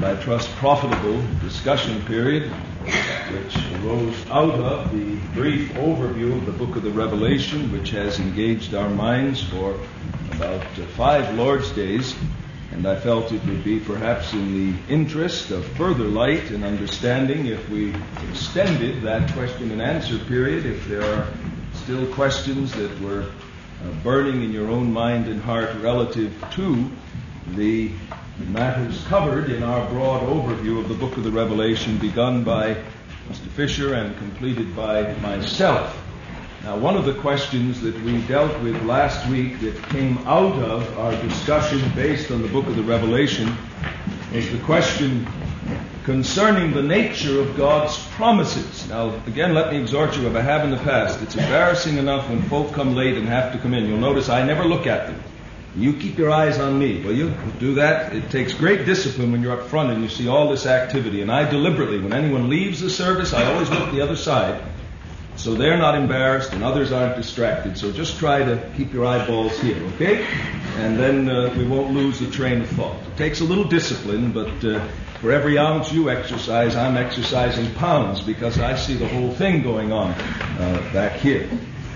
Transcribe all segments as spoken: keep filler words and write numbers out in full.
and I trust profitable discussion period, which arose out of the brief overview of the book of the Revelation, which has engaged our minds for about uh, five Lord's days. And I felt it would be perhaps in the interest of further light and understanding if we extended that question and answer period, if there are still questions that were uh, burning in your own mind and heart relative to the matters covered in our broad overview of the book of the Revelation, begun by Mister Fisher and completed by myself. Now, one of the questions that we dealt with last week that came out of our discussion based on the book of the Revelation was the question concerning the nature of God's promises. Now, again, let me exhort you, if I have in the past, it's embarrassing enough when folk come late and have to come in. You'll notice I never look at them. You keep your eyes on me, will you? Do that. It takes great discipline when you're up front and you see all this activity. And I deliberately, when anyone leaves the service, I always look the other side, so they're not embarrassed and others aren't distracted. So just try to keep your eyeballs here, okay? And then uh, we won't lose the train of thought. It takes a little discipline, but uh, for every ounce you exercise, I'm exercising pounds because I see the whole thing going on uh, back here.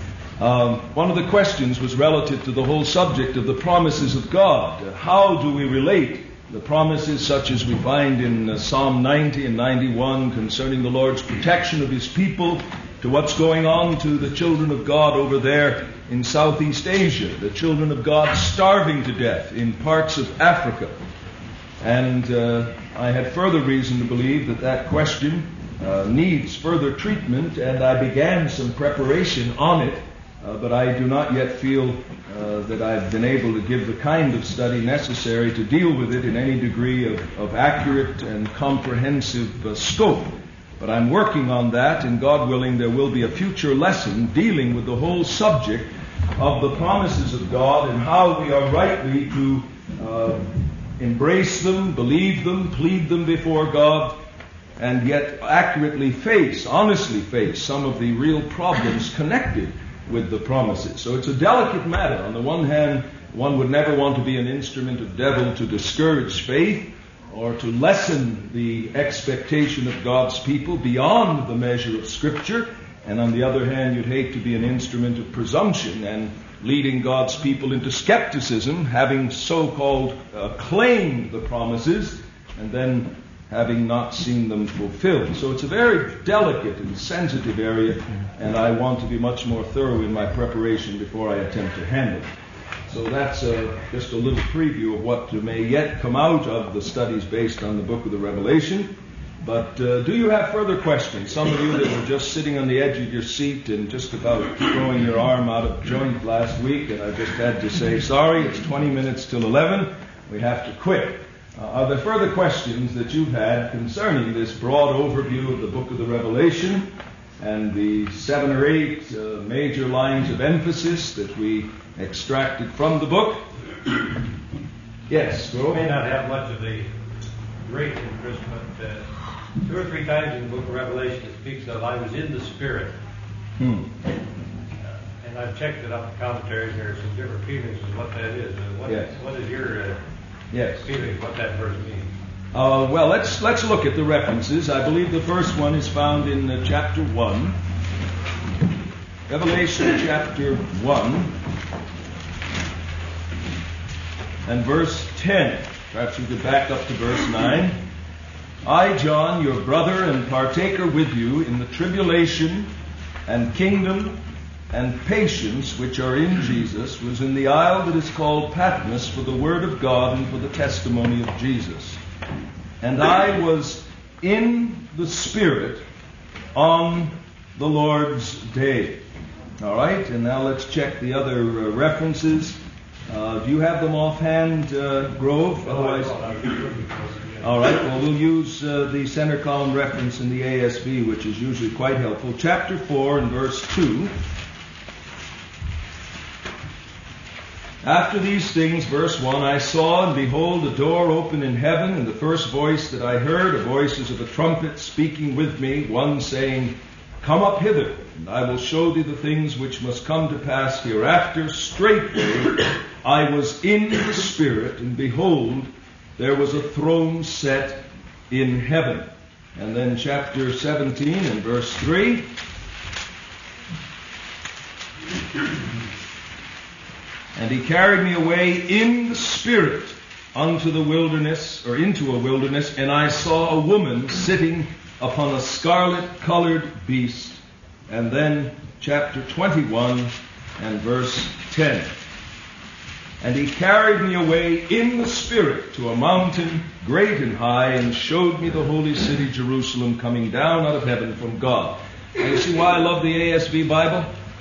Um, one of the questions was relative to the whole subject of the promises of God. Uh, how do we relate the promises such as we find in uh, Psalm ninety and ninety-one concerning the Lord's protection of His people to what's going on to the children of God over there in Southeast Asia, the children of God starving to death in parts of Africa? And uh, I had further reason to believe that that question uh, needs further treatment, and I began some preparation on it, uh, but I do not yet feel uh, that I've been able to give the kind of study necessary to deal with it in any degree of, of accurate and comprehensive uh, scope. But I'm working on that, and God willing, there will be a future lesson dealing with the whole subject of the promises of God and how we are rightly to uh, embrace them, believe them, plead them before God, and yet accurately face, honestly face, some of the real problems connected with the promises. So it's a delicate matter. On the one hand, one would never want to be an instrument of devil to discourage faith, or to lessen the expectation of God's people beyond the measure of Scripture. And on the other hand, you'd hate to be an instrument of presumption and leading God's people into skepticism, having so-called uh, claimed the promises and then having not seen them fulfilled. So it's a very delicate and sensitive area, and I want to be much more thorough in my preparation before I attempt to handle it. So that's uh, just a little preview of what may yet come out of the studies based on the book of the Revelation. But uh, do you have further questions? Some of you that were just sitting on the edge of your seat and just about throwing your arm out of joint last week, and I just had to say, sorry, it's twenty minutes till eleven. We have to quit. Uh, are there further questions that you've had concerning this broad overview of the book of the Revelation and the seven or eight uh, major lines of emphasis that we extracted from the book? Yes, go. I may not have much of a great interest, but uh, two or three times in the book of Revelation it speaks of, I was in the Spirit. Hmm. Uh, and I've checked it out in commentaries. There are some different feelings of what that is. Uh, what, yes. what is your uh, yes. feeling, what that verse means? Uh, well, let's let's look at the references. I believe the first one is found in uh, chapter one. Revelation chapter one and verse ten. Perhaps we could back up to verse nine. I, John, your brother and partaker with you in the tribulation and kingdom and patience which are in Jesus, was in the isle that is called Patmos for the word of God and for the testimony of Jesus. And I was in the Spirit on the Lord's day. All right, and now let's check the other uh, references. Uh, do you have them offhand, uh, Grove? Otherwise, all right. Well, we'll use uh, the center column reference in the A S V, which is usually quite helpful. Chapter four and verse two. After these things, verse one, I saw and behold a door open in heaven, and the first voice that I heard, a voice as of a trumpet speaking with me, one saying, Come up hither, and I will show thee the things which must come to pass hereafter. Straightway I was in the Spirit, and behold, there was a throne set in heaven. And then chapter seventeen and verse three. And he carried me away in the Spirit unto the wilderness, or into a wilderness, and I saw a woman sitting upon a scarlet-colored beast. And then chapter twenty-one and verse ten. And he carried me away in the Spirit to a mountain great and high, and showed me the holy city Jerusalem coming down out of heaven from God. And you see why I love the A S V Bible?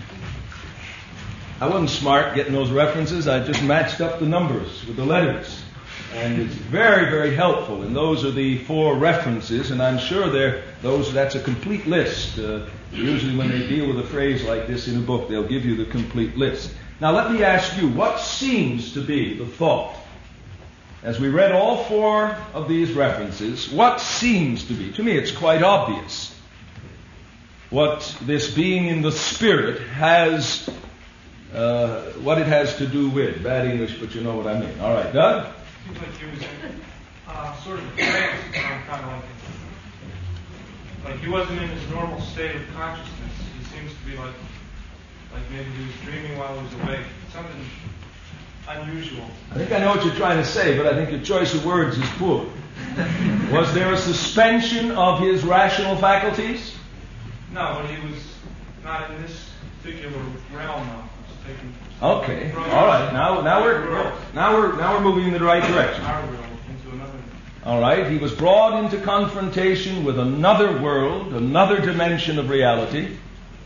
I wasn't smart getting those references. I just matched up the numbers with the letters. And it's very, very helpful. And those are the four references, and I'm sure they're those. That's a complete list. Uh, usually when they deal with a phrase like this in a book, they'll give you the complete list. Now let me ask you, what seems to be the thought? As we read all four of these references, what seems to be? To me, it's quite obvious what this being in the Spirit has, uh, what it has to do with. Bad English, but you know what I mean. All right, Doug? Seems like he was in uh, sort of a trance, um, kind of like, like he wasn't in his normal state of consciousness. He seems to be like, like maybe he was dreaming while he was awake. Something unusual. I think I know what you're trying to say, but I think your choice of words is poor. Was there a suspension of his rational faculties? No, but he was not in this particular realm now. He was taken Okay. All right. Now, now we're now we're now we're moving in the right direction. our world into another. All right. He was brought into confrontation with another world, another dimension of reality.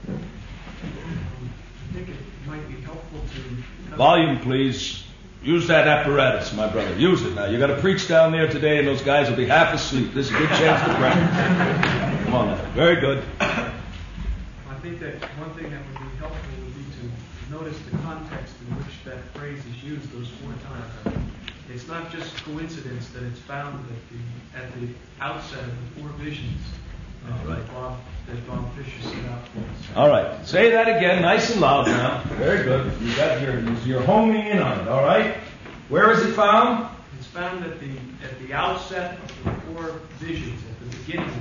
I think it might be helpful to... Volume, please. Use that apparatus, my brother. Use it now. You got to preach down there today, and those guys will be half asleep. This is a good chance to practice. Come on now. Very good. I think that one thing that would be helpful would be to notice the context in which that phrase is used those four times. It's not just coincidence that it's found at the at the outset of the four visions that, All right. Bob, that Bob Fisher set out for us. All right. Say that again, nice and loud now. Very good. You got your, you're homing in on it. All right. Where is it found? It's found at the at the outset of the four visions, at the beginning.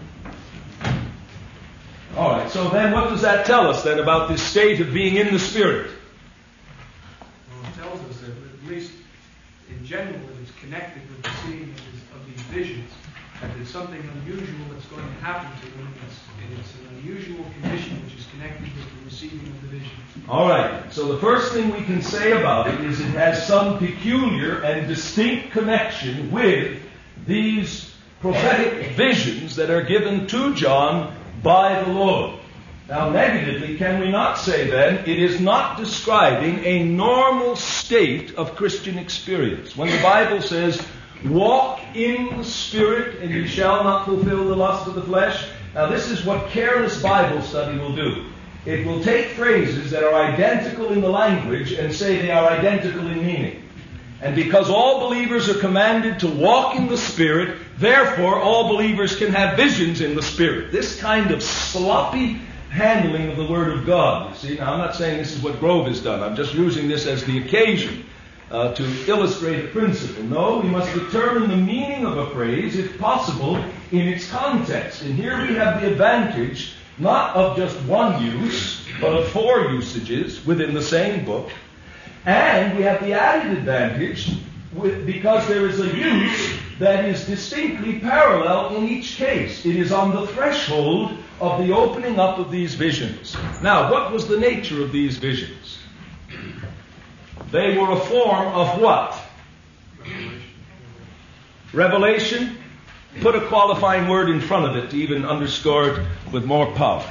All right. So then, what does that tell us then about this state of being in the Spirit? Well, it tells us that at least in general, that it's connected with the seeing of, this, of these visions. That there's something unusual that's going to happen to them. It's, it's an unusual condition which is connected with the receiving of the vision. All right. So the first thing we can say about it is it has some peculiar and distinct connection with these prophetic visions that are given to John by the Lord. Now, negatively, can we not say then it is not describing a normal state of Christian experience? When the Bible says, walk in the Spirit and you shall not fulfill the lust of the flesh. Now, this is what careless Bible study will do. It will take phrases that are identical in the language and say they are identical in meaning. And because all believers are commanded to walk in the Spirit, therefore all believers can have visions in the Spirit. This kind of sloppy handling of the Word of God. You see, now I'm not saying this is what Grove has done. I'm just using this as the occasion uh, to illustrate a principle. No, we must determine the meaning of a phrase, if possible, in its context. And here we have the advantage not of just one use, but of four usages within the same book. And we have the added advantage with, because there is a use that is distinctly parallel in each case. It is on the threshold of the opening up of these visions. Now, what was the nature of these visions? They were a form of what? Revelation. Put a qualifying word in front of it to even underscore it with more power.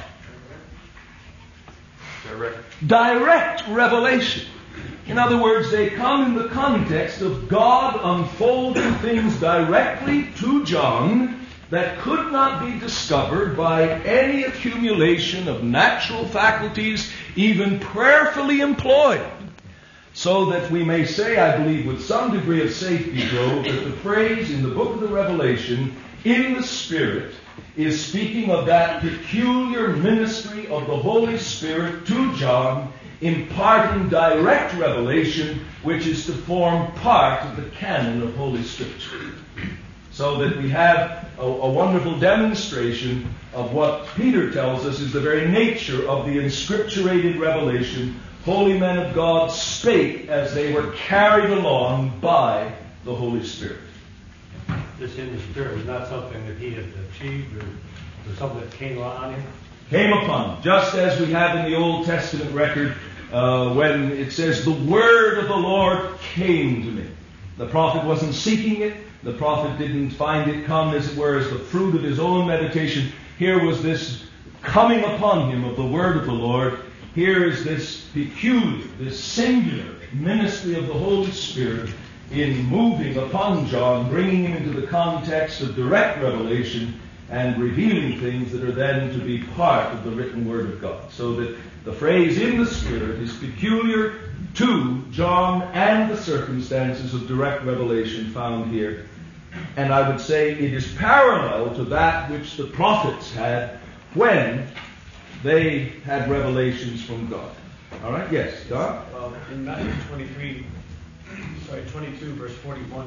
Direct. Direct revelation. In other words, they come in the context of God unfolding things directly to John that could not be discovered by any accumulation of natural faculties, even prayerfully employed. So that we may say, I believe, with some degree of safety, Grove, that the phrase in the book of the Revelation, in the Spirit, is speaking of that peculiar ministry of the Holy Spirit to John, imparting direct revelation, which is to form part of the canon of Holy Scripture. So that we have a, a wonderful demonstration of what Peter tells us is the very nature of the inscripturated revelation. Holy men of God spake as they were carried along by the Holy Spirit. This in the Spirit was not something that he had achieved or, or something that came on him. Came upon him, just as we have in the Old Testament record uh, when it says, the word of the Lord came to me. The prophet wasn't seeking it. The prophet didn't find it come, as it were, as the fruit of his own meditation. Here was this coming upon him of the word of the Lord. Here is this peculiar, this singular ministry of the Holy Spirit in moving upon John, bringing him into the context of direct revelation and revealing things that are then to be part of the written Word of God. So that the phrase in the Spirit is peculiar to John and the circumstances of direct revelation found here. And I would say it is parallel to that which the prophets had when they had revelations from God. All right? Yes, Don? Well, in Matthew twenty-three, sorry, twenty-two, verse forty-one,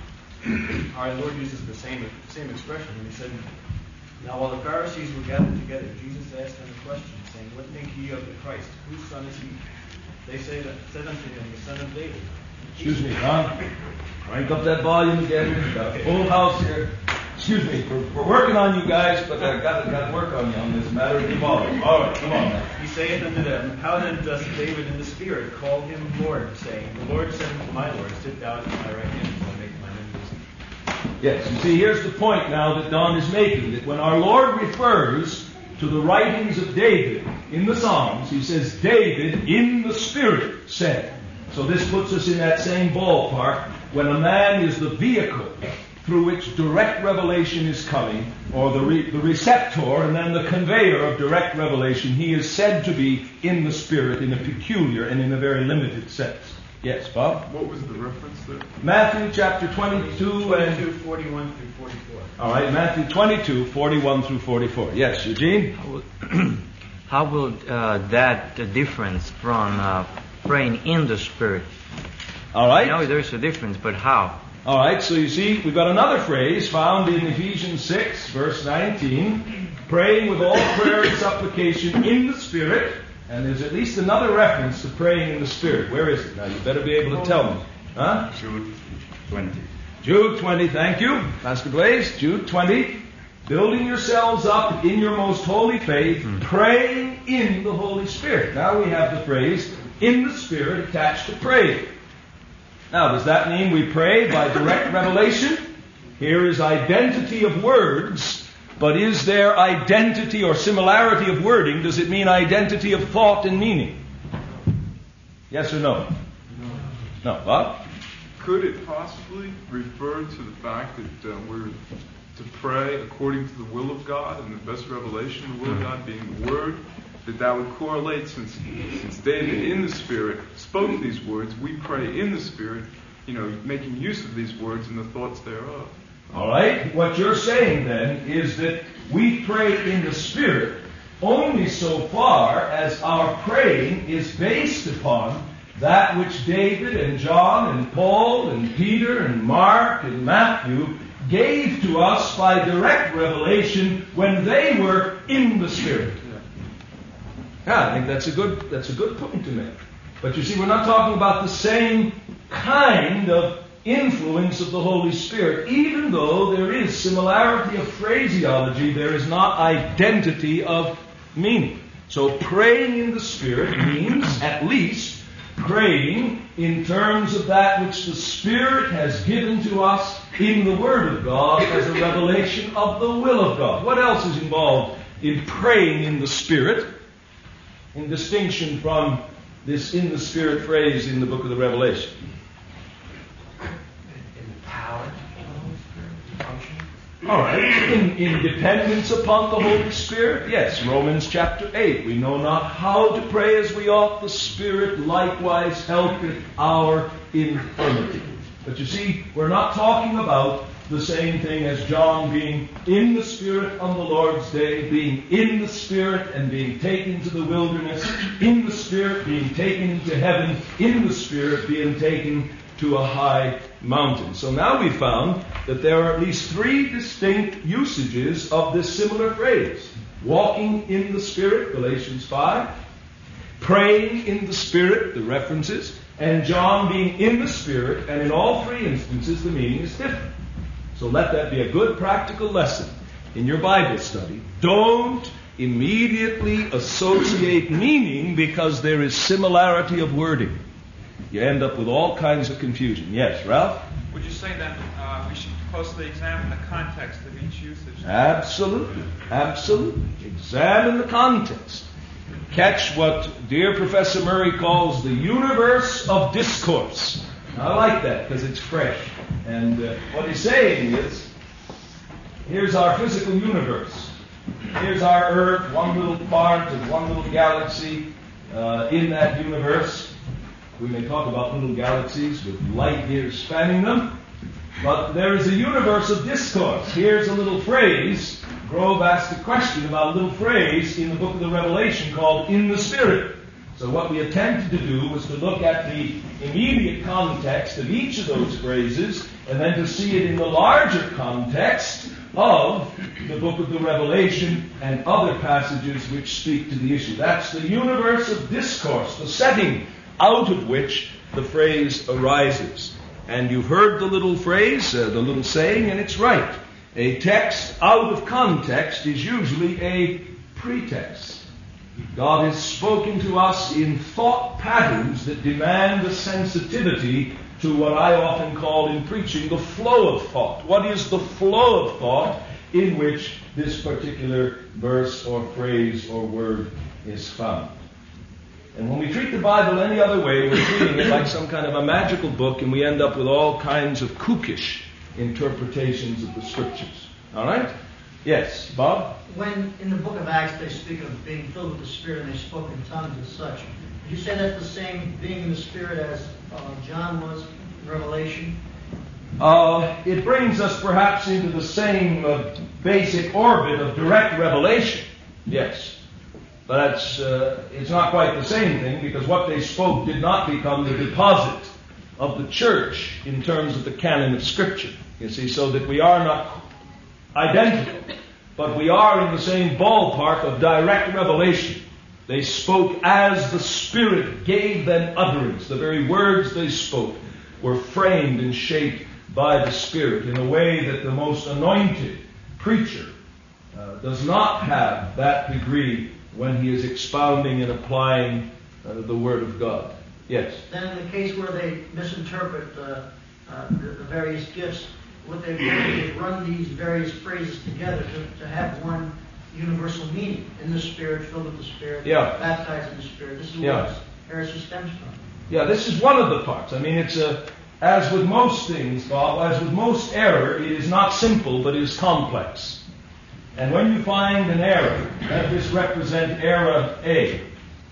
our Lord uses the same same expression. And he said, now while the Pharisees were gathered together, Jesus asked them a question, saying, what think ye of the Christ? Whose son is he? They say that, said unto him, the son of David. Excuse me, Don. Crank up that volume again. We've got a full house here. Excuse me, we're, we're working on you guys, but I've got to, got to work on you on this matter of the volume. All right, come on now. He saith unto them, how then doth David in the Spirit call him Lord, saying, the Lord said unto my Lord, sit down at my right hand until I make mine enemies. Yes, you see, here's the point now that Don is making, that when our Lord refers to the writings of David in the Psalms, he says, David in the Spirit said. So this puts us in that same ballpark when a man is the vehicle through which direct revelation is coming, or the, re- the receptor and then the conveyor of direct revelation. He is said to be in the Spirit in a peculiar and in a very limited sense. Yes, Bob? What was the reference there? Matthew chapter twenty-two, twenty-two, and... forty-one through forty-four. All right, Matthew twenty-two, forty-one through forty-four. Yes, Eugene? How will, how will uh, that uh, difference from uh, praying in the Spirit? All right. I know there's a difference, but how? All right, so you see, we've got another phrase found in Ephesians six, verse nineteen, praying with all prayer and supplication in the Spirit, and there's at least another reference to praying in the Spirit. Where is it? Now, you better be able to tell me. Huh? Jude twenty. Jude twenty, thank you. Pastor Blaze, Jude twenty. Building yourselves up in your most holy faith, mm. praying in the Holy Spirit. Now we have the phrase, in the Spirit, attached to praying. Now, does that mean we pray by direct revelation? Here is identity of words, but is there identity or similarity of wording? Does it mean identity of thought and meaning? Yes or no? No. No. Bob? Could it possibly refer to the fact that uh, we're to pray according to the will of God and the best revelation of the will of God being the Word? That that would correlate, since since David in the Spirit spoke these words, we pray in the Spirit, you know, making use of these words and the thoughts thereof. All right. What you're saying then is that we pray in the Spirit only so far as our praying is based upon that which David and John and Paul and Peter and Mark and Matthew gave to us by direct revelation when they were in the Spirit. Yeah, I think that's a good that's a good point to make. But you see, we're not talking about the same kind of influence of the Holy Spirit. Even though there is similarity of phraseology, there is not identity of meaning. So praying in the Spirit means at least praying in terms of that which the Spirit has given to us in the Word of God as a revelation of the will of God. What else is involved in praying in the Spirit? In distinction from this in the Spirit phrase in the book of the Revelation. In the power of the Holy Spirit function? All right. In, in dependence upon the Holy Spirit? Yes. Romans chapter eight. We know not how to pray as we ought. The Spirit likewise helpeth our infirmity. But you see, we're not talking about the same thing as John being in the Spirit on the Lord's day, being in the Spirit and being taken to the wilderness, in the Spirit being taken into heaven, in the Spirit being taken to a high mountain. So now we found that there are at least three distinct usages of this similar phrase. Walking in the Spirit, Galatians five. Praying in the Spirit, the references. And John being in the Spirit, and in all three instances the meaning is different. So let that be a good practical lesson in your Bible study. Don't immediately associate meaning because there is similarity of wording. You end up with all kinds of confusion. Yes, Ralph? Would you say then uh, we should closely examine the context of each usage? Absolutely. Absolutely. Examine the context. Catch what dear Professor Murray calls the universe of discourse. I like that because it's fresh. And uh, what he's saying is, here's our physical universe. Here's our Earth, one little part of one little galaxy uh, in that universe. We may talk about little galaxies with light years spanning them, but there is a universe of discourse. Here's a little phrase. Grove asked a question about a little phrase in the book of the Revelation called "in the Spirit." So what we attempted to do was to look at the immediate context of each of those phrases and then to see it in the larger context of the book of the Revelation and other passages which speak to the issue. That's the universe of discourse, the setting out of which the phrase arises. And you've heard the little phrase, uh, the little saying, and it's right. A text out of context is usually a pretext. God has spoken to us in thought patterns that demand a sensitivity to what I often call in preaching the flow of thought. What is the flow of thought in which this particular verse or phrase or word is found? And when we treat the Bible any other way, we're treating it like some kind of a magical book, and we end up with all kinds of kookish interpretations of the Scriptures. All right? Yes, Bob? When in the book of Acts they speak of being filled with the Spirit and they spoke in tongues and such, did you say that's the same being in the Spirit as uh, John was in Revelation? Uh, it brings us perhaps into the same uh, basic orbit of direct revelation. Yes. But it's, uh, it's not quite the same thing, because what they spoke did not become the deposit of the church in terms of the canon of Scripture. You see, so that we are not identical, but we are in the same ballpark of direct revelation. They spoke as the Spirit gave them utterance. The very words they spoke were framed and shaped by the Spirit in a way that the most anointed preacher uh, does not have that degree when he is expounding and applying uh, the Word of God. Yes? Then in the case where they misinterpret uh, uh, the, the various gifts, what they've done is run these various phrases together to, to have one universal meaning. In the Spirit, filled with the Spirit, yeah. baptized in the Spirit. This is yeah. where heresy stems from. Yeah, this is one of the parts. I mean, it's a, as with most things, Bob, as with most error, it is not simple, but it is complex. And when you find an error, let this represent error A.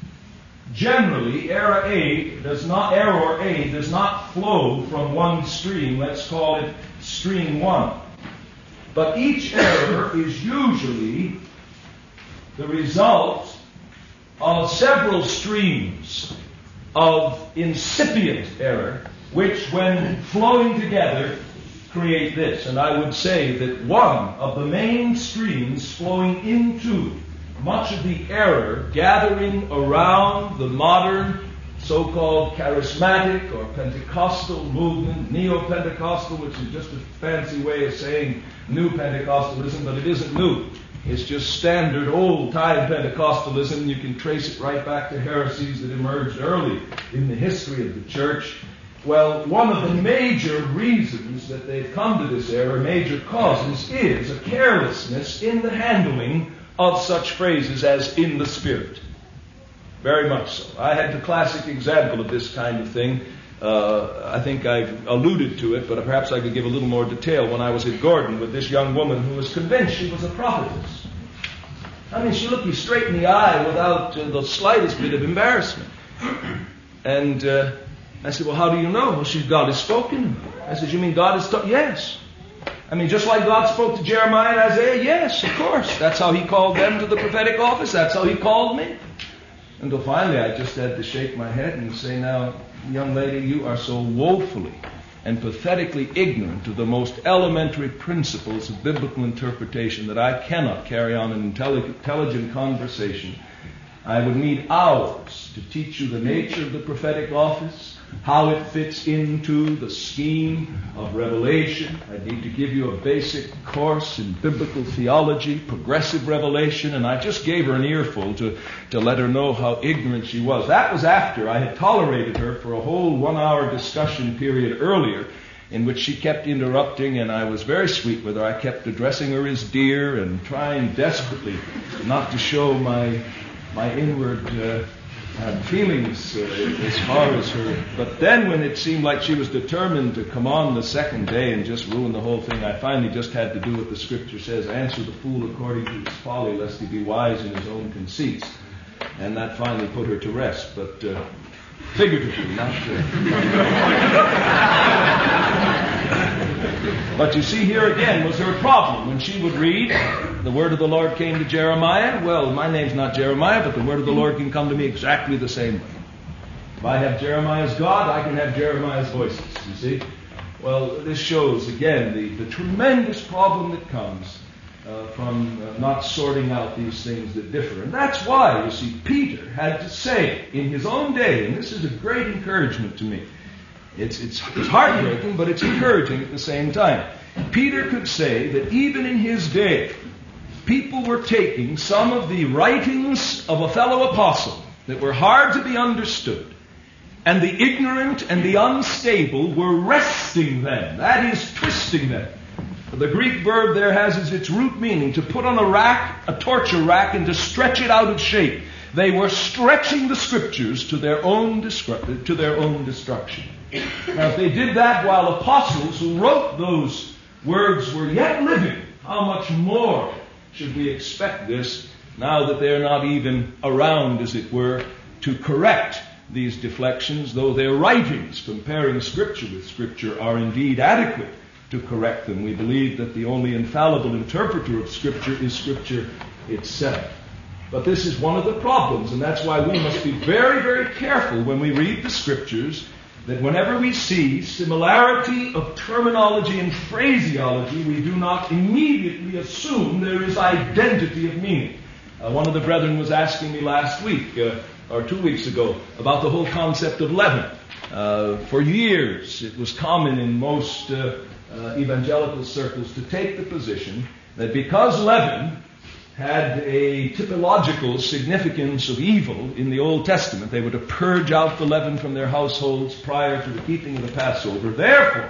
Generally, error A does not, error A does not flow from one stream. Let's call it stream one. But each error is usually the result of several streams of incipient error, which, when flowing together, create this. And I would say that one of the main streams flowing into much of the error gathering around the modern so-called charismatic or Pentecostal movement, neo-Pentecostal, which is just a fancy way of saying new Pentecostalism, but it isn't new. It's just standard old-time Pentecostalism. You can trace it right back to heresies that emerged early in the history of the church. Well, one of the major reasons that they've come to this error, major causes, is a carelessness in the handling of such phrases as "in the Spirit." Very much so. I had the classic example of this kind of thing. Uh, I think I've alluded to it, but perhaps I could give a little more detail. When I was at Gordon with this young woman who was convinced she was a prophetess. I mean, she looked me straight in the eye without uh, the slightest bit of embarrassment. And uh, I said, well, how do you know? Well, she, God has spoken. I said, you mean God has spoken? Yes. I mean, just like God spoke to Jeremiah and Isaiah? Yes, of course. That's how he called them to the prophetic office. That's how he called me. Until finally I just had to shake my head and say, now, young lady, you are so woefully and pathetically ignorant of the most elementary principles of biblical interpretation that I cannot carry on an intelligent conversation. I would need hours to teach you the nature of the prophetic office, how it fits into the scheme of revelation. I need to give you a basic course in biblical theology, progressive revelation, and I just gave her an earful to, to let her know how ignorant she was. That was after I had tolerated her for a whole one-hour discussion period earlier, in which she kept interrupting, and I was very sweet with her. I kept addressing her as dear and trying desperately not to show my my inward uh, uh, feelings uh, as far as her. But then when it seemed like she was determined to come on the second day and just ruin the whole thing, I finally just had to do what the Scripture says, answer the fool according to his folly, lest he be wise in his own conceits. And that finally put her to rest, but uh, figuratively, not uh, But you see, here again was her problem. When she would read, the word of the Lord came to Jeremiah. Well, my name's not Jeremiah, but the word of the Lord can come to me exactly the same way. If I have Jeremiah's God, I can have Jeremiah's voices, you see. Well, this shows, again, the, the tremendous problem that comes uh, from uh, not sorting out these things that differ. And that's why, you see, Peter had to say in his own day, and this is a great encouragement to me. It's, it's, it's heartbreaking, but it's encouraging at the same time. Peter could say that even in his day, people were taking some of the writings of a fellow apostle that were hard to be understood, and the ignorant and the unstable were wresting them. That is, twisting them. The Greek verb there has as its root meaning to put on a rack, a torture rack, and to stretch it out of shape. They were stretching the Scriptures to their own destru- to their own destruction. Now, if they did that while apostles who wrote those words were yet living, how much more should we expect this now that they're not even around, as it were, to correct these deflections, though their writings, comparing Scripture with Scripture, are indeed adequate to correct them. We believe that the only infallible interpreter of Scripture is Scripture itself. But this is one of the problems, and that's why we must be very, very careful when we read the Scriptures, that whenever we see similarity of terminology and phraseology, we do not immediately assume there is identity of meaning. Uh, one of the brethren was asking me last week, uh, or two weeks ago, about the whole concept of leaven. Uh, for years, it was common in most uh, uh, evangelical circles to take the position that because leaven had a typological significance of evil in the Old Testament, they were to purge out the leaven from their households prior to the keeping of the Passover. Therefore,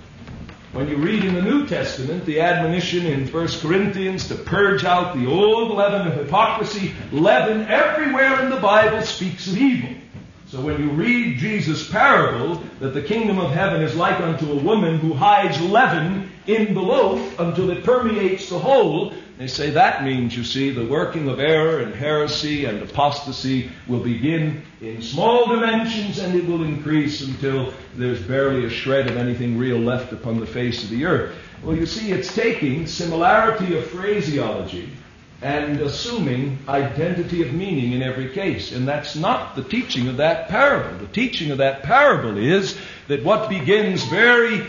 when you read in the New Testament the admonition in First Corinthians to purge out the old leaven of hypocrisy, leaven everywhere in the Bible speaks of evil. So when you read Jesus' parable that the kingdom of heaven is like unto a woman who hides leaven in the loaf until it permeates the whole, they say that means, you see, the working of error and heresy and apostasy will begin in small dimensions and it will increase until there's barely a shred of anything real left upon the face of the earth. Well, you see, it's taking similarity of phraseology and assuming identity of meaning in every case. And that's not the teaching of that parable. The teaching of that parable is that what begins very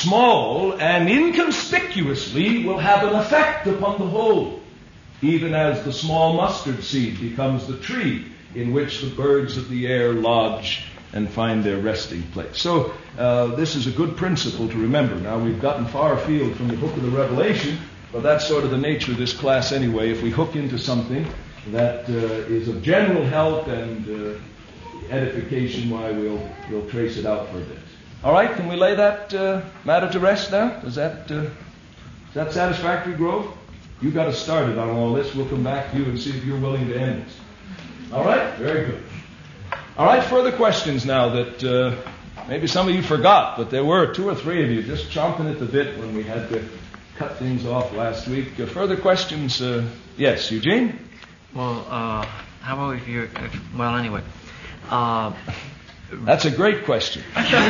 small and inconspicuously will have an effect upon the whole, even as the small mustard seed becomes the tree in which the birds of the air lodge and find their resting place. So uh, this is a good principle to remember. Now, we've gotten far afield from the book of the Revelation, but that's sort of the nature of this class anyway. If we hook into something that uh, is of general help and uh, edification, why, we'll, we'll trace it out for a bit. All right, can we lay that uh, matter to rest now? Is that, uh, is that satisfactory, Grove? You got us started on all this. We'll come back to you and see if you're willing to end this. All right? Very good. All right, further questions now that uh, maybe some of you forgot, but there were two or three of you just chomping at the bit when we had to cut things off last week. Uh, further questions? Uh, yes, Eugene? Well, uh, how about if you're... If, well, anyway... Uh, That's a great question.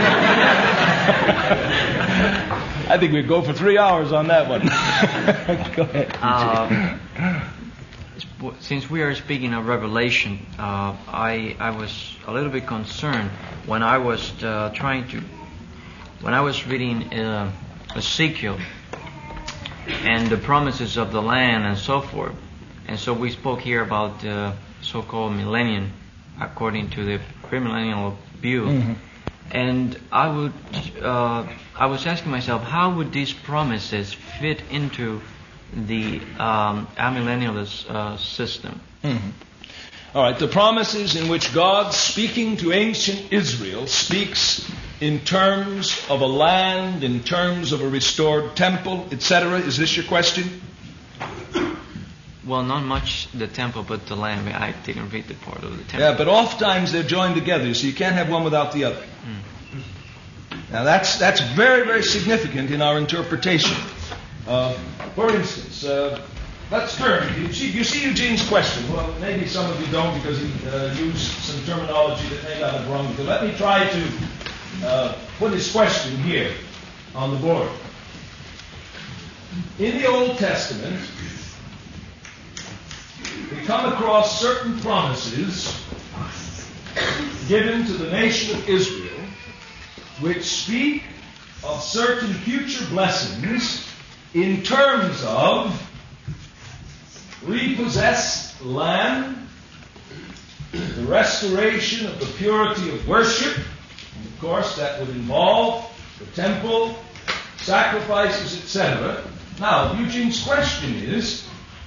I think we'd go for three hours on that one. Go ahead. Uh, since we are speaking of Revelation, uh, I I was a little bit concerned when I was uh, trying to when I was reading uh, Ezekiel and the promises of the land and so forth. And so we spoke here about the so-called millennium, according to the premillennial view. Mm-hmm. And I would, uh, I was asking myself, how would these promises fit into the um, amillennialist uh, system? Mm-hmm. All right, the promises in which God, speaking to ancient Israel, speaks in terms of a land, in terms of a restored temple, et cetera. Is this your question? Well, not much the temple, but the land. I didn't read the part of the temple. Yeah, but oftentimes they're joined together, so you can't have one without the other. Mm. Now that's that's very, very significant in our interpretation. Uh, for instance, uh, let's turn. You see, you see Eugene's question. Well, maybe some of you don't because he uh, used some terminology that may not have rung. But let me try to uh, put his question here on the board. In the Old Testament, we come across certain promises given to the nation of Israel which speak of certain future blessings in terms of repossessed land, the restoration of the purity of worship, and of course that would involve the temple, sacrifices, et cetera. Now, Eugene's question is,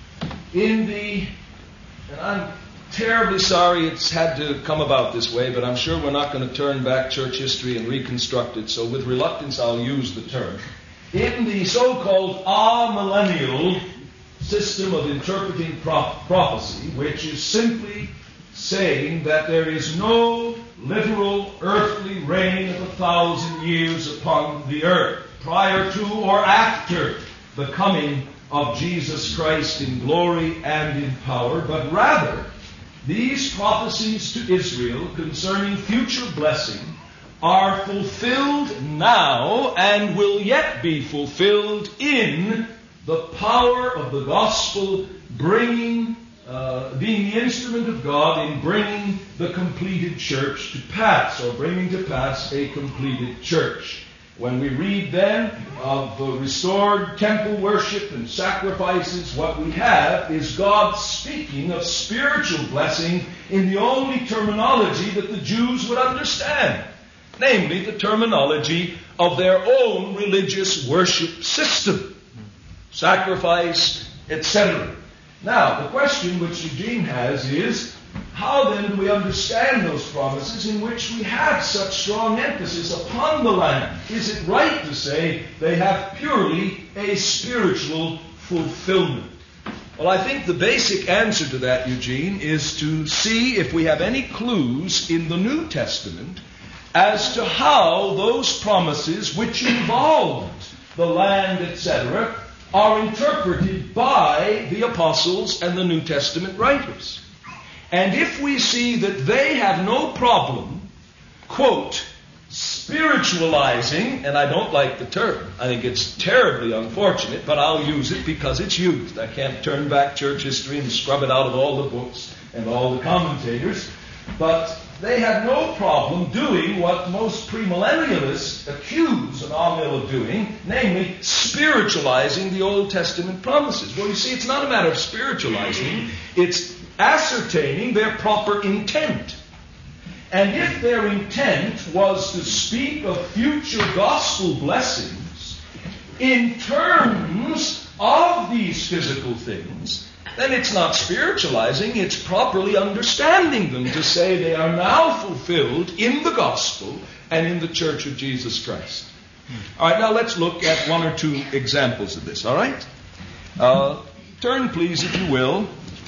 in the And I'm terribly sorry it's had to come about this way, but I'm sure we're not going to turn back church history and reconstruct it, so with reluctance I'll use the term. In the so-called amillennial system of interpreting pro- prophecy, which is simply saying that there is no literal earthly reign of a thousand years upon the earth, prior to or after the coming of Jesus Christ in glory and in power, but rather these prophecies to Israel concerning future blessing are fulfilled now and will yet be fulfilled in the power of the gospel, bringing, uh, being the instrument of God in bringing the completed church to pass, or bringing to pass a completed church. When we read then of the restored temple worship and sacrifices, what we have is God speaking of spiritual blessing in the only terminology that the Jews would understand, namely the terminology of their own religious worship system, sacrifice, et cetera. Now, the question which Eugene has is, how then do we understand those promises in which we have such strong emphasis upon the land? Is it right to say they have purely a spiritual fulfillment? Well, I think the basic answer to that, Eugene, is to see if we have any clues in the New Testament as to how those promises which involved the land, et cetera, are interpreted by the apostles and the New Testament writers. And if we see that they have no problem, quote, spiritualizing, and I don't like the term, I think it's terribly unfortunate, but I'll use it because it's used. I can't turn back church history and scrub it out of all the books and all the commentators, but they have no problem doing what most premillennialists accuse an Amil of doing, namely spiritualizing the Old Testament promises. Well, you see, it's not a matter of spiritualizing, it's ascertaining their proper intent. And if their intent was to speak of future gospel blessings in terms of these physical things, then it's not spiritualizing, it's properly understanding them to say they are now fulfilled in the gospel and in the church of Jesus Christ. All right, now let's look at one or two examples of this, all right? Uh, turn, please, if you will,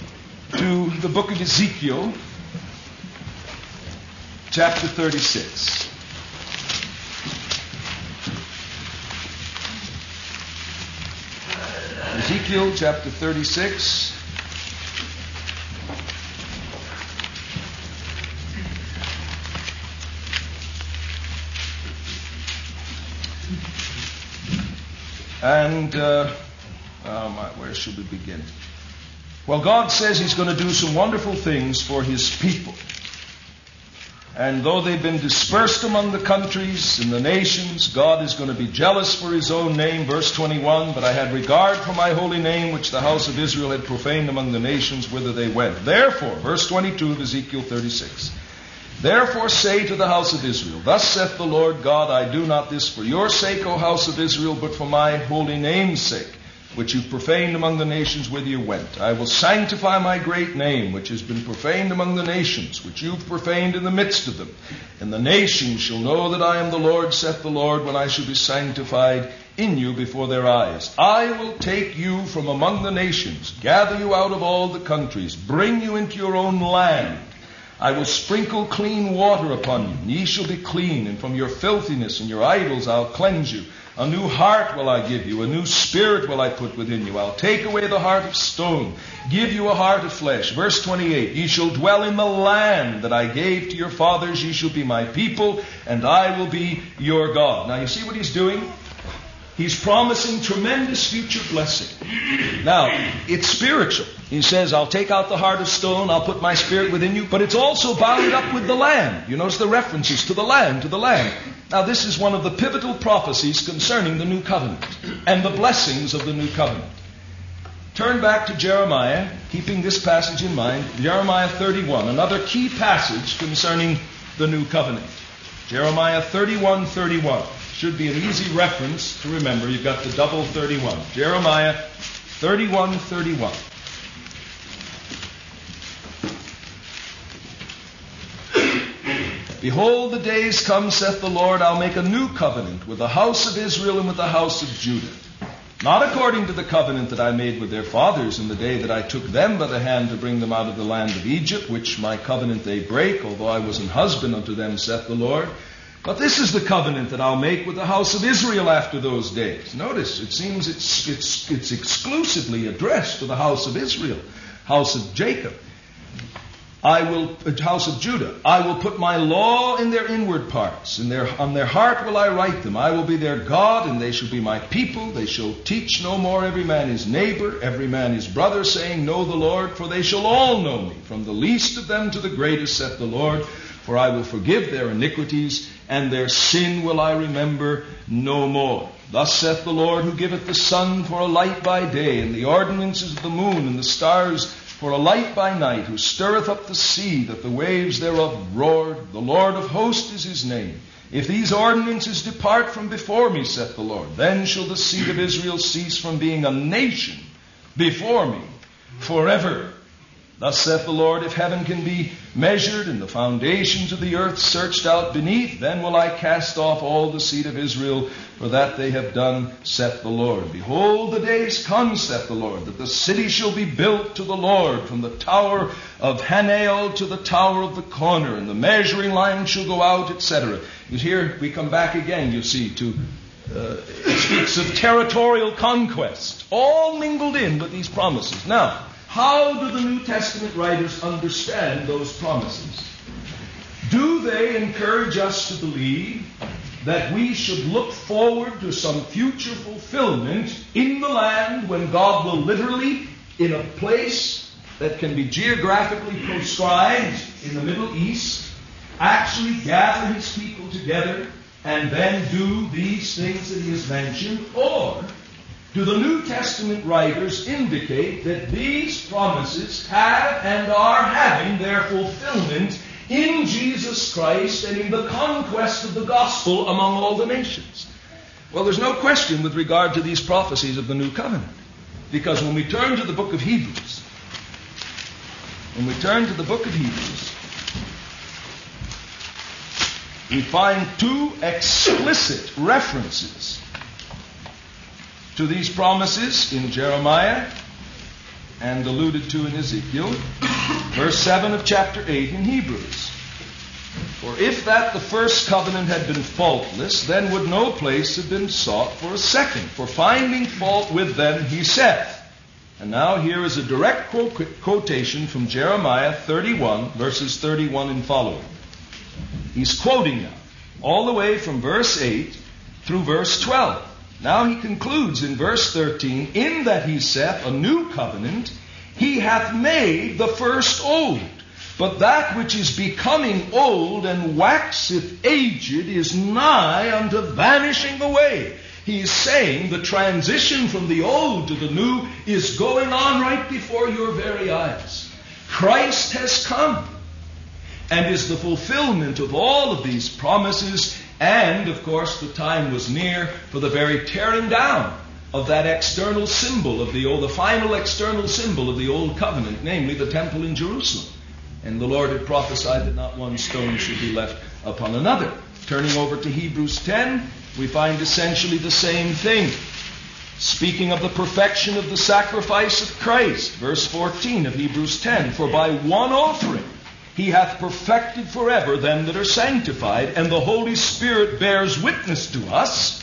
to the book of Ezekiel, chapter thirty-six. Ezekiel chapter thirty-six. And, uh, oh my, where should we begin? Well, God says He's going to do some wonderful things for His people. And though they've been dispersed among the countries and the nations, God is going to be jealous for His own name. Verse twenty-one, but I had regard for my holy name, which the house of Israel had profaned among the nations whither they went. Therefore, verse twenty-two of Ezekiel thirty-six, therefore say to the house of Israel, thus saith the Lord God, I do not this for your sake, O house of Israel, but for my holy name's sake, which you profaned among the nations whither you went. I will sanctify my great name, which has been profaned among the nations, which you've profaned in the midst of them. And the nations shall know that I am the Lord, saith the Lord, when I shall be sanctified in you before their eyes. I will take you from among the nations, gather you out of all the countries, bring you into your own land. I will sprinkle clean water upon you, and ye shall be clean, and from your filthiness and your idols I'll cleanse you. A new heart will I give you, a new spirit will I put within you. I'll take away the heart of stone, give you a heart of flesh. Verse twenty-eight, ye shall dwell in the land that I gave to your fathers, ye shall be my people, and I will be your God. Now you see what he's doing? He's promising tremendous future blessing. Now, it's spiritual. He says, I'll take out the heart of stone, I'll put my spirit within you, but it's also bound up with the land. You notice the references to the land, to the land. Now, this is one of the pivotal prophecies concerning the new covenant and the blessings of the new covenant. Turn back to Jeremiah, keeping this passage in mind, Jeremiah thirty-one, another key passage concerning the new covenant. Jeremiah thirty-one thirty-one. Should be an easy reference to remember. You've got the double thirty-one. Jeremiah thirty-one thirty-one. Behold, the days come, saith the Lord, I'll make a new covenant with the house of Israel and with the house of Judah. Not according to the covenant that I made with their fathers in the day that I took them by the hand to bring them out of the land of Egypt, which my covenant they break, although I was an husband unto them, saith the Lord. But this is the covenant that I'll make with the house of Israel after those days. Notice, it seems it's, it's, it's exclusively addressed to the house of Israel, house of Jacob. I will, house of Judah, I will put my law in their inward parts, in their, on their heart will I write them. I will be their God, and they shall be my people. They shall teach no more every man his neighbor, every man his brother, saying, Know the Lord, for they shall all know me, from the least of them to the greatest, saith the Lord. For I will forgive their iniquities, and their sin will I remember no more. Thus saith the Lord, who giveth the sun for a light by day, and the ordinances of the moon and the stars for a light by night, who stirreth up the sea, that the waves thereof roar. The Lord of hosts is his name. If these ordinances depart from before me, saith the Lord, then shall the seed of Israel cease from being a nation before me forever. Thus saith the Lord, if heaven can be measured and the foundations of the earth searched out beneath, then will I cast off all the seed of Israel, for that they have done, saith the Lord. Behold, the days come, saith the Lord, that the city shall be built to the Lord, from the tower of Hanael to the tower of the corner, and the measuring line shall go out, et cetera. And here we come back again, you see, to uh, it speaks of territorial conquest, all mingled in with these promises. Now, how do the New Testament writers understand those promises? Do they encourage us to believe that we should look forward to some future fulfillment in the land when God will literally, in a place that can be geographically proscribed in the Middle East, actually gather his people together and then do these things that he has mentioned? Or do the New Testament writers indicate that these promises have and are having their fulfillment in Jesus Christ and in the conquest of the gospel among all the nations? Well, there's no question with regard to these prophecies of the New Covenant. Because when we turn to the book of Hebrews, when we turn to the book of Hebrews, we find two explicit references to these promises in Jeremiah and alluded to in Ezekiel. Verse seven of chapter eight in Hebrews. For if that the first covenant had been faultless, then would no place have been sought for a second. For finding fault with them, he said. And now here is a direct quotation from Jeremiah thirty-one, verses thirty-one and following. He's quoting now, all the way from verse eight through verse twelve. Now he concludes in verse thirteen, in that he saith a new covenant, He hath made the first old. But that which is becoming old and waxeth aged is nigh unto vanishing away. He is saying the transition from the old to the new is going on right before your very eyes. Christ has come and is the fulfillment of all of these promises. And, of course, the time was near for the very tearing down of that external symbol of the old, the final external symbol of the old covenant, namely the temple in Jerusalem. And the Lord had prophesied that not one stone should be left upon another. Turning over to Hebrews ten, we find essentially the same thing. Speaking of the perfection of the sacrifice of Christ, verse fourteen of Hebrews ten, for by one offering he hath perfected forever them that are sanctified, and the Holy Spirit bears witness to us.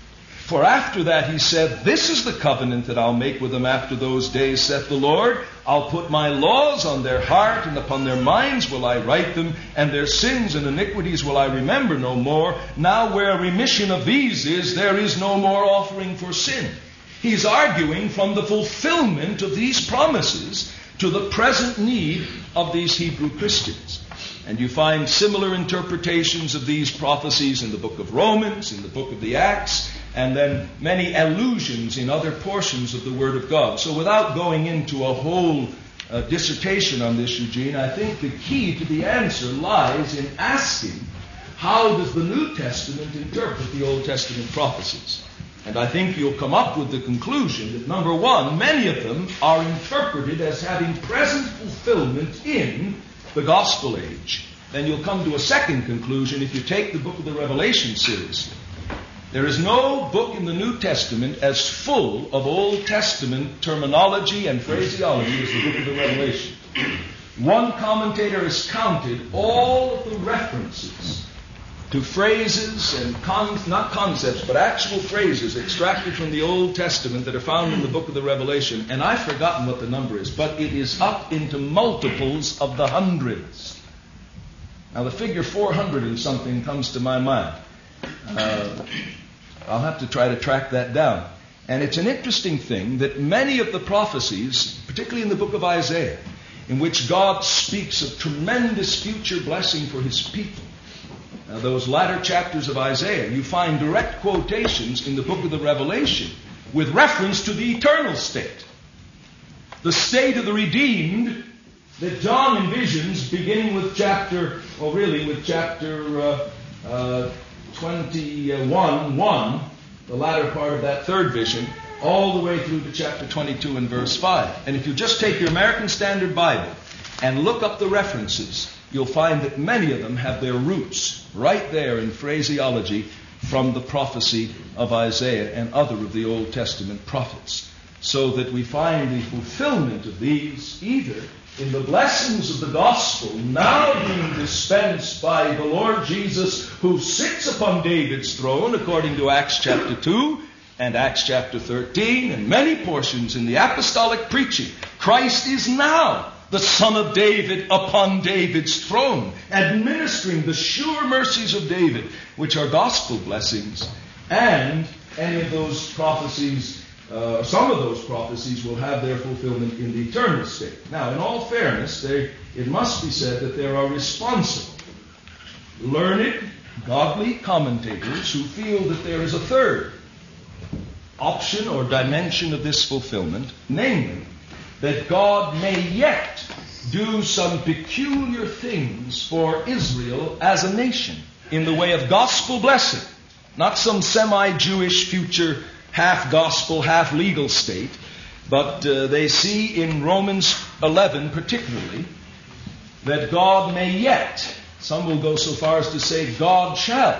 For after that he said, this is the covenant that I'll make with them after those days, saith the Lord. I'll put my laws on their heart, and upon their minds will I write them, and their sins and iniquities will I remember no more. Now where remission of these is, there is no more offering for sin. He's arguing from the fulfillment of these promises to the present need of these Hebrew Christians. And you find similar interpretations of these prophecies in the book of Romans, in the book of the Acts, and then many allusions in other portions of the Word of God. So without going into a whole uh, dissertation on this, Eugene, I think the key to the answer lies in asking, how does the New Testament interpret the Old Testament prophecies? And I think you'll come up with the conclusion that, number one, many of them are interpreted as having present fulfillment in the gospel age. Then you'll come to a second conclusion if you take the book of the Revelation seriously. There is no book in the New Testament as full of Old Testament terminology and phraseology as the book of the Revelation. One commentator has counted all of the references to phrases and con- not concepts, but actual phrases extracted from the Old Testament that are found in the book of the Revelation, and I've forgotten what the number is, but it is up into multiples of the hundreds. Now the figure four hundred and something comes to my mind. Uh, I'll have to try to track that down. And it's an interesting thing that many of the prophecies, particularly in the book of Isaiah, in which God speaks of tremendous future blessing for his people, now those latter chapters of Isaiah, you find direct quotations in the book of the Revelation with reference to the eternal state. The state of the redeemed that John envisions beginning with chapter, or really with chapter uh, uh, twenty-one, one, the latter part of that third vision, all the way through to chapter twenty-two and verse five. And if you just take your American Standard Bible and look up the references, you'll find that many of them have their roots right there in phraseology from the prophecy of Isaiah and other of the Old Testament prophets. So that we find the fulfillment of these either in the blessings of the gospel now being dispensed by the Lord Jesus, who sits upon David's throne, according to Acts chapter two and Acts chapter thirteen, and many portions in the apostolic preaching. Christ is now the Son of David upon David's throne, administering the sure mercies of David, which are gospel blessings. And any of those prophecies, Uh, some of those prophecies will have their fulfillment in the eternal state. Now, in all fairness, they, it must be said that there are responsible, learned, godly commentators who feel that there is a third option or dimension of this fulfillment, namely, that God may yet do some peculiar things for Israel as a nation in the way of gospel blessing, not some semi-Jewish future half gospel, half legal state, but uh, they see in Romans eleven particularly that God may yet, some will go so far as to say God shall,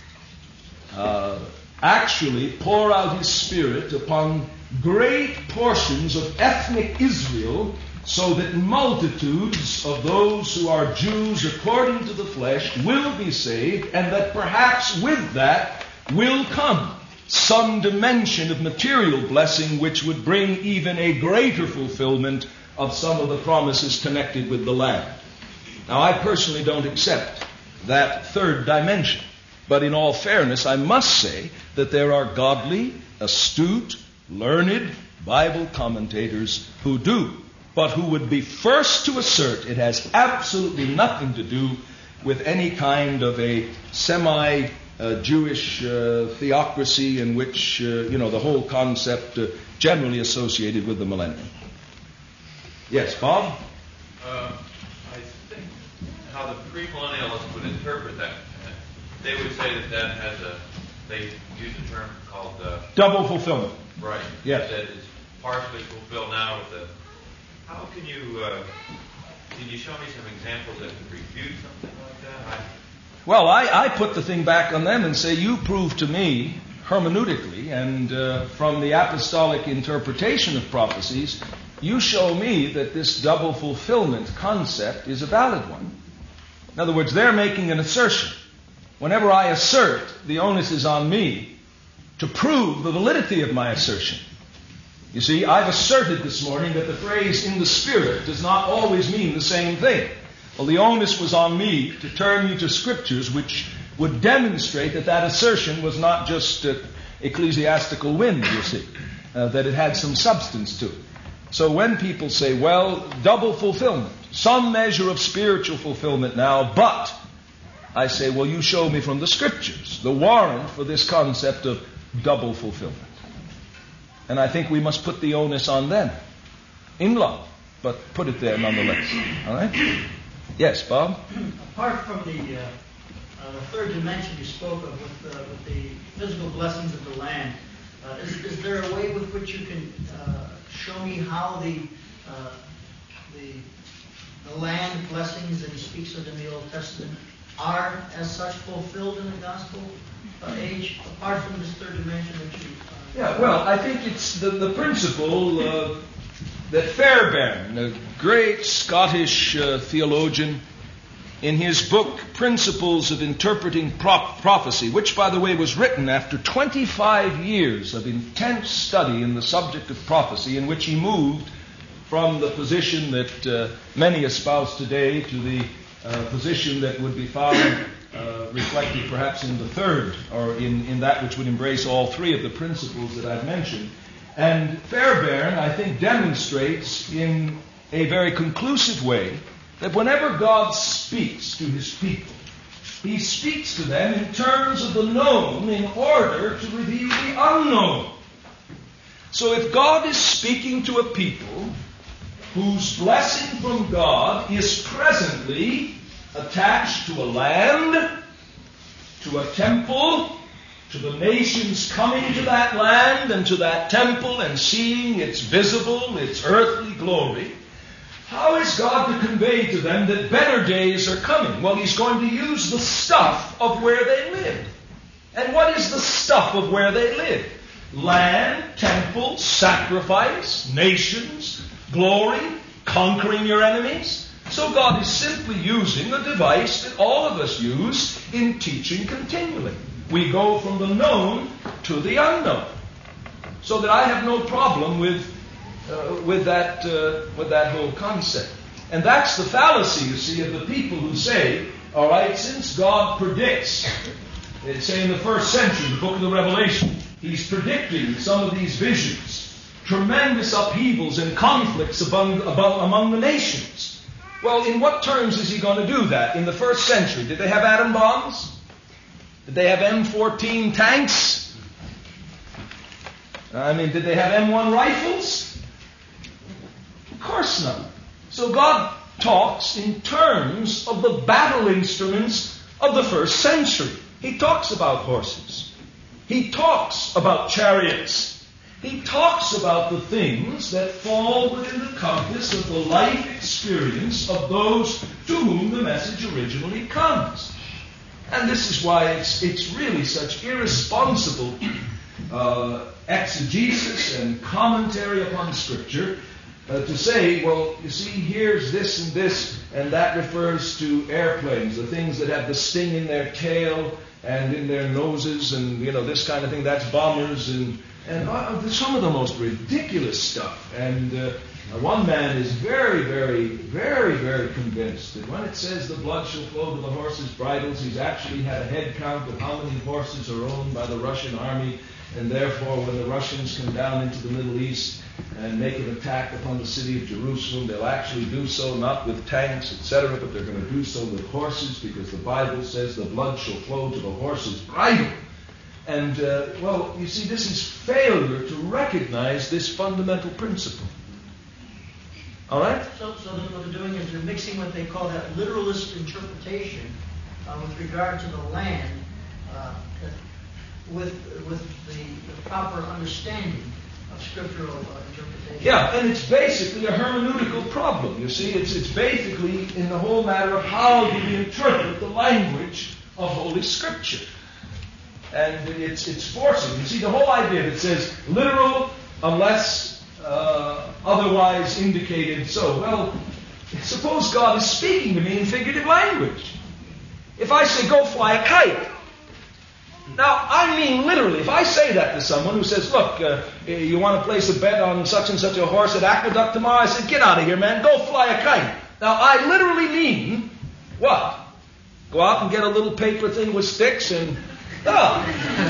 uh, actually pour out his Spirit upon great portions of ethnic Israel, so that multitudes of those who are Jews according to the flesh will be saved, and that perhaps with that will come some dimension of material blessing which would bring even a greater fulfillment of some of the promises connected with the land. Now, I personally don't accept that third dimension, but in all fairness, I must say that there are godly, astute, learned Bible commentators who do but who would be first to assert it has absolutely nothing to do with any kind of a semi-Jewish uh, theocracy in which, uh, you know, the whole concept uh, generally associated with the millennium. Yes, Bob? Uh, I think how the premillennialists would interpret that, they would say that that has a, they use a term called uh, double fulfillment. Right. Yes. That is partially fulfilled now with the. How can you? Uh, can you show me some examples that would refute something like that? I, Well, I, I put the thing back on them and say, you prove to me, hermeneutically, and uh, from the apostolic interpretation of prophecies, you show me that this double fulfillment concept is a valid one. In other words, they're making an assertion. Whenever I assert, the onus is on me to prove the validity of my assertion. You see, I've asserted this morning that the phrase "in the Spirit" does not always mean the same thing. Well, the onus was on me to turn you to scriptures which would demonstrate that that assertion was not just uh, ecclesiastical wind, you see, uh, that it had some substance to it. So when people say, well, double fulfillment, some measure of spiritual fulfillment now, but I say, well, you show me from the scriptures the warrant for this concept of double fulfillment. And I think we must put the onus on them, in love, but put it there nonetheless. All right? Yes, Bob? Apart from the, uh, uh, the third dimension you spoke of with, uh, with the physical blessings of the land, uh, is, is there a way with which you can uh, show me how the, uh, the the land blessings that he speaks of in the Old Testament are as such fulfilled in the gospel uh, age, apart from this third dimension that you... Uh, yeah, well, I think it's the, the principle uh, that Fairbairn, a great Scottish uh, theologian, in his book Principles of Interpreting Pro- Prophecy, which, by the way, was written after twenty-five years of intense study in the subject of prophecy, in which he moved from the position that uh, many espouse today to the uh, position that would be found uh, reflected perhaps in the third, or in, in that which would embrace all three of the principles that I've mentioned. And Fairbairn, I think, demonstrates in a very conclusive way that whenever God speaks to his people, he speaks to them in terms of the known in order to reveal the unknown. So if God is speaking to a people whose blessing from God is presently attached to a land, to a temple, to the nations coming to that land and to that temple and seeing its visible, its earthly glory, how is God to convey to them that better days are coming? Well, he's going to use the stuff of where they live. And what is the stuff of where they live? Land, temple, sacrifice, nations, glory, conquering your enemies. So God is simply using a device that all of us use in teaching continually. We go from the known to the unknown. So that I have no problem with uh, with that uh, with that whole concept. And that's the fallacy, you see, of the people who say, all right, since God predicts, say in the first century, the book of the Revelation, he's predicting some of these visions, tremendous upheavals and conflicts among, among, among the nations. Well, in what terms is he going to do that? In the first century, did they have atom bombs? Did they have M fourteen tanks? I mean, did they have M one rifles? Of course not. So God talks in terms of the battle instruments of the first century. He talks about horses. He talks about chariots. He talks about the things that fall within the compass of the life experience of those to whom the message originally comes. And this is why it's, it's really such irresponsible uh, exegesis and commentary upon Scripture uh, to say, well, you see, here's this and this, and that refers to airplanes, the things that have the sting in their tail and in their noses, and, you know, this kind of thing, that's bombers, and, and uh, some of the most ridiculous stuff. And uh, one man is very, very, very, very convinced that when it says the blood shall flow to the horses' bridles, he's actually had a head count of how many horses are owned by the Russian army, And therefore, when the Russians come down into the Middle East and make an attack upon the city of Jerusalem, they'll actually do so not with tanks, et cetera, but they're going to do so with horses, because the Bible says the blood shall flow to the horse's bridle. And, uh, well, you see, this is failure to recognize this fundamental principle. All right? So, so what they're doing is they're mixing what they call that literalist interpretation uh, with regard to the land uh, with with the, the proper understanding of scriptural uh, interpretation. Yeah, and it's basically a hermeneutical problem. You see, it's it's basically in the whole matter of how do we interpret the language of Holy Scripture. And it's it's forcing. You see, the whole idea that says literal unless uh, otherwise indicated so. Well, suppose God is speaking to me in figurative language. If I say, go fly a kite. Now, I mean literally. If I say that to someone who says, look, uh, you want to place a bet on such and such a horse at Aqueduct tomorrow? I said, get out of here, man. Go fly a kite. Now, I literally mean what? Go out and get a little paper thing with sticks and... Oh.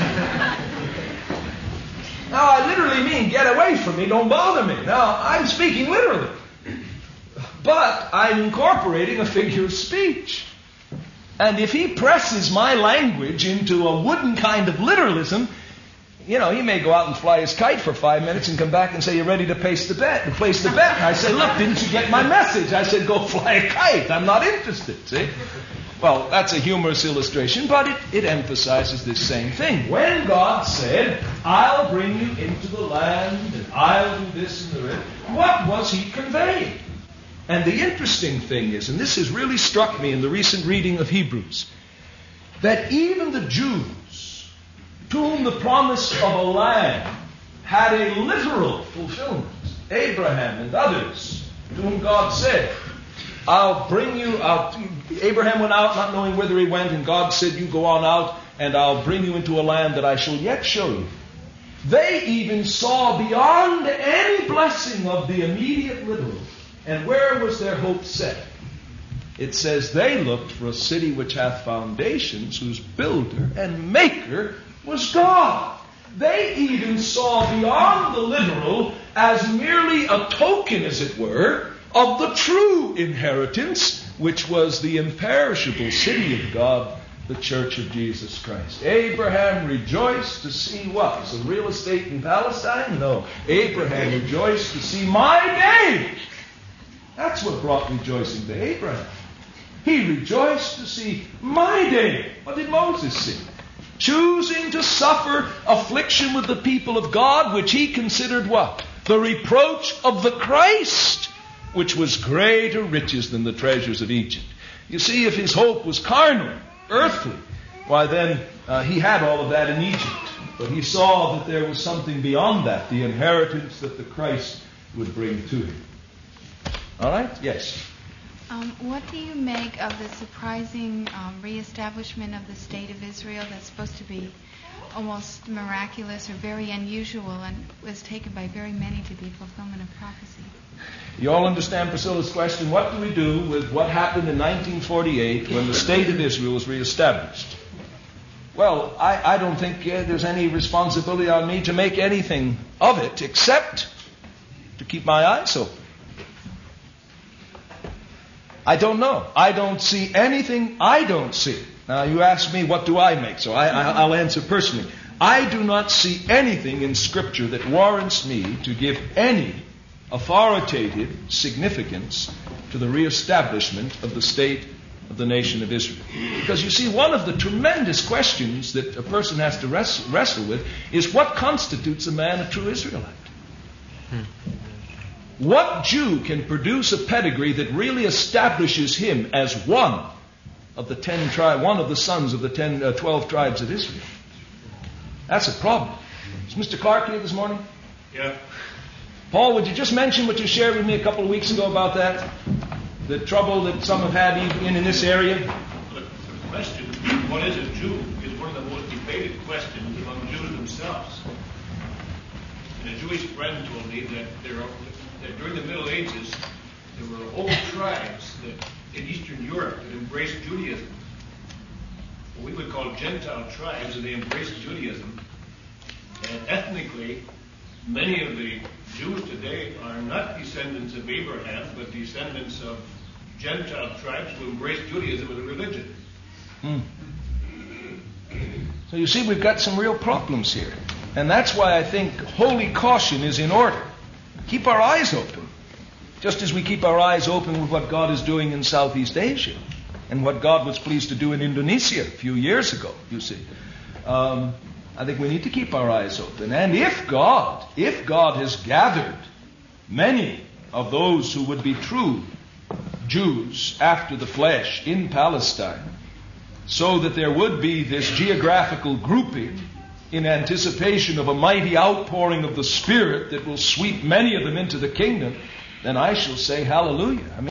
Now, I literally mean get away from me, don't bother me. Now, I'm speaking literally. But I'm incorporating a figure of speech. And if he presses my language into a wooden kind of literalism, you know, he may go out and fly his kite for five minutes and come back and say, you're ready to place the bet. To place the bet. And I say, look, didn't you get my message? I said, go fly a kite. I'm not interested, see? Well, that's a humorous illustration, but it, it emphasizes this same thing. When God said, I'll bring you into the land, and I'll do this and the rest, what was he conveying? And the interesting thing is, and this has really struck me in the recent reading of Hebrews, that even the Jews, to whom the promise of a land had a literal fulfillment, Abraham and others, to whom God said, I'll bring you out. Abraham went out not knowing whither he went, and God said, you go on out, and I'll bring you into a land that I shall yet show you. They even saw beyond any blessing of the immediate literal. And where was their hope set? It says they looked for a city which hath foundations, whose builder and maker was God. They even saw beyond the literal as merely a token, as it were, of the true inheritance, which was the imperishable city of God, the Church of Jesus Christ. Abraham rejoiced to see what? Some real estate in Palestine? No. Abraham rejoiced to see my day. That's what brought rejoicing to Abraham. He rejoiced to see my day. What did Moses see? Choosing to suffer affliction with the people of God, which he considered what? The reproach of the Christ, which was greater riches than the treasures of Egypt. You see, if his hope was carnal, earthly, why then uh, he had all of that in Egypt. But he saw that there was something beyond that, the inheritance that the Christ would bring to him. All right? Yes. Um, what do you make of the surprising um, reestablishment of the state of Israel that's supposed to be almost miraculous or very unusual and was taken by very many to be fulfillment of prophecy? You all understand Priscilla's question. What do we do with what happened in nineteen forty-eight when the state of Israel was reestablished? Well, I, I don't think uh, there's any responsibility on me to make anything of it except to keep my eyes open. I don't know. I don't see anything I don't see. Now, you ask me, what do I make? So I, I, I'll answer personally. I do not see anything in Scripture that warrants me to give any authoritative significance to the reestablishment of the state of the nation of Israel. Because you see, one of the tremendous questions that a person has to wrestle, wrestle with is what constitutes a man a true Israelite? Hmm. What Jew can produce a pedigree that really establishes him as one of the ten tribes, one of the sons of the ten, uh, twelve tribes of Israel? That's a problem. Is Mister Clark here this morning? Yeah. Paul, would you just mention what you shared with me a couple of weeks ago about that? The trouble that some have had even in this area? The question, what is a Jew, is one of the most debated questions among Jews themselves. And a Jewish friend told me that there are that during the Middle Ages, there were whole tribes that in Eastern Europe that embraced Judaism. What we would call Gentile tribes, and they embraced Judaism. And ethnically, many of the Jews today are not descendants of Abraham, but descendants of Gentile tribes who embraced Judaism as a religion. Hmm. So you see, we've got some real problems here. And that's why I think holy caution is in order. Keep our eyes open. Just as we keep our eyes open with what God is doing in Southeast Asia and what God was pleased to do in Indonesia a few years ago, you see. Um, I think we need to keep our eyes open. And if God, if God has gathered many of those who would be true Jews after the flesh in Palestine, so that there would be this geographical grouping in anticipation of a mighty outpouring of the Spirit that will sweep many of them into the kingdom, then I shall say hallelujah. I mean,